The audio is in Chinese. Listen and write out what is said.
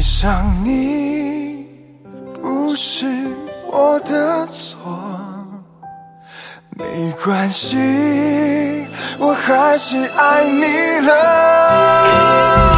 上你不是我的错，没关系，我还是爱你了。